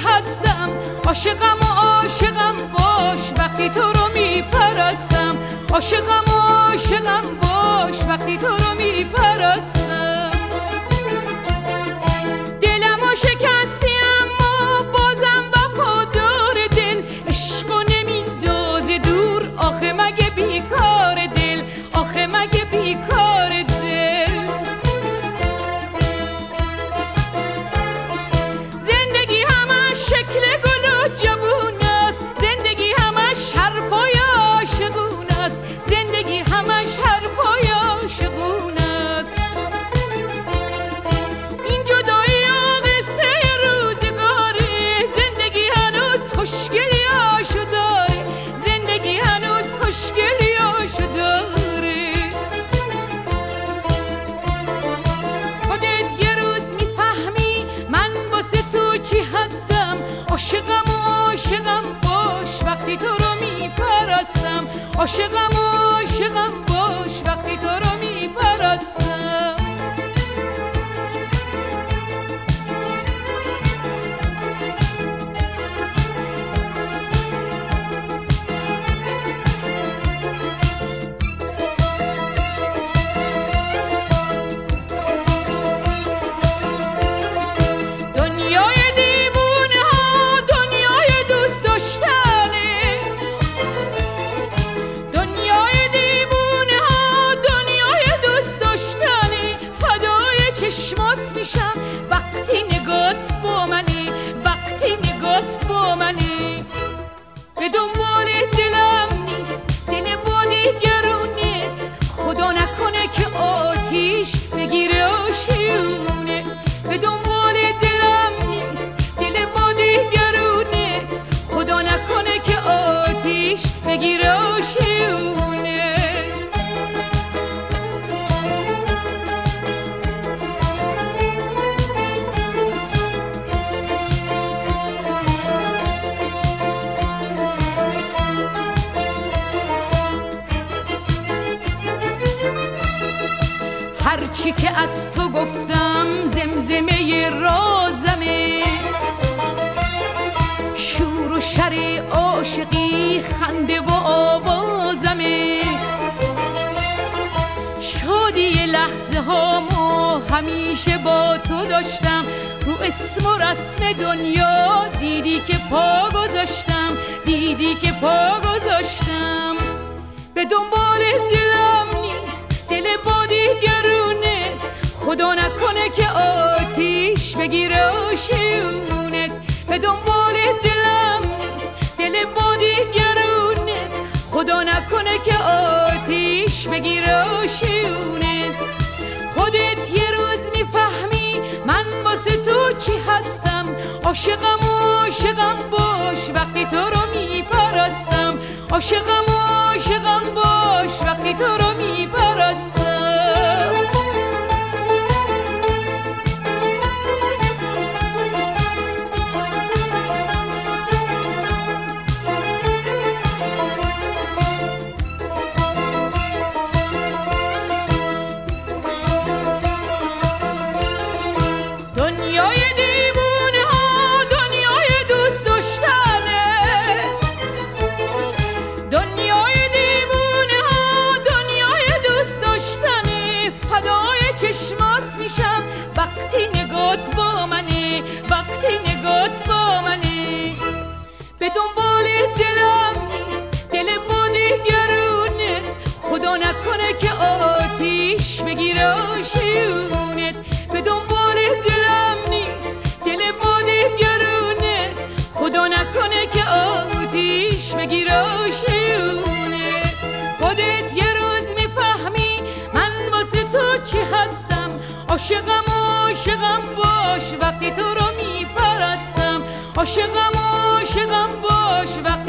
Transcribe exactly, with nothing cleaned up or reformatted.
هستم، عاشقم و عاشقم باش وقتی تو رو میپرستم، عاشقم و عاشقم باش وقتی تو رو میپرستم. دلمو شکستی اما بازم وفادار دل، عشقو نمیندازه دور آخه مگه بیکار دل، آخه مگه بیکار دل. زندگی همش شکل گل و جوون است، زندگی همش حرفای عاشقون است، زندگی همش حرفای عاشقون است. این جدایی و قصه روزگاره، زندگی هنوز خوشگلی هاشو داره، زندگی هنوز خوشگلی هاشو داره. خودت یه روز میفهمی من واسه تو چی هستم، عاشقم و عاشقم باش وقتی تو رو میپرستم، عاشقم و عاشقم باش وقتی تو رو میپرستم. دنیای دیوونه ها دنیای دوست داشتنه، دنیای دیوونه ها دنیای دوست داشتنه. فدای چشمات میشم وقتی نگات با منی، وقتی نگات با منی. به دنبال دلم نیست دل با دیگرونت، خدا نکنه که آتیش بگیره آشیونت. به دنبال دلم نیست دل با دیگرونت، خدا نکنه که آتیش بگیره آشیونت. هرچی که از تو گفتم زمزمه رازمه، شور و شر عاشقی خنده و آوازمه. شادی لحظه هامو همیشه با تو داشتم، رو اسم و رسم دنیا دیدی که پا گذاشتم، دیدی که پا گذاشتم. به دنبال دلم نیست دل با دیگرونت، خدا نکنه که آتیش بگیره آشیونت. به دنبال دلم نیست دل با دیگرونت، خدا نکنه که آتیش بگیره آشیونت. خودت یه روز میفهمی من واسه تو چی هستم، عاشقم و عاشقم باش وقتی تو رو میپرستم، عاشقم و عاشقم باش وقتی تو رو میپرستم. دنیای دیوونه ها دنیای دوست داشتنه، دنیای دیوونه ها دنیای دوست داشتنه. فدای چشمات میشم وقتی نگات با منه، وقتی نگات با منه. به دنبال دلم نیست دل با دیگرونت، خدا نکنه که آتیش بگیره آشیونت. به دنبال دلم نیست دل با دیگرونت، خدا نکنه که آتیش بگیره آشیونت. خودت یه روز میفهمی من واسه تو چی هستم، عاشقم و عاشقم باش وقتی تو رو میپرستم، عاشقم و عاشقم باش وقتی